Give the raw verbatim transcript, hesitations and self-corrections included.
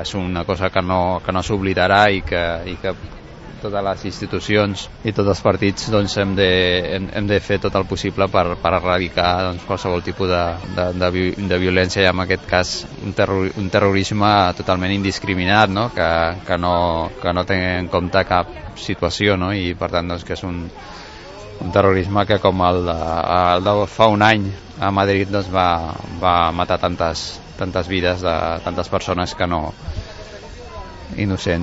és una cosa que no, que no s'oblidarà i que, i que totes les institucions i tots els partits doncs, hem, de, hem, hem de fer tot el possible per, per erradicar doncs, qualsevol tipus de, de, de, de violència i en aquest cas un, terror, un terrorisme totalment indiscriminat, no? Que, que, no, que no té en compte cap situació, no? I per tant doncs, que és un, un terrorisme que com el de, el de fa un any a Madrid doncs, va, va matar tantes, tantes vides de tantes persones que no innocents.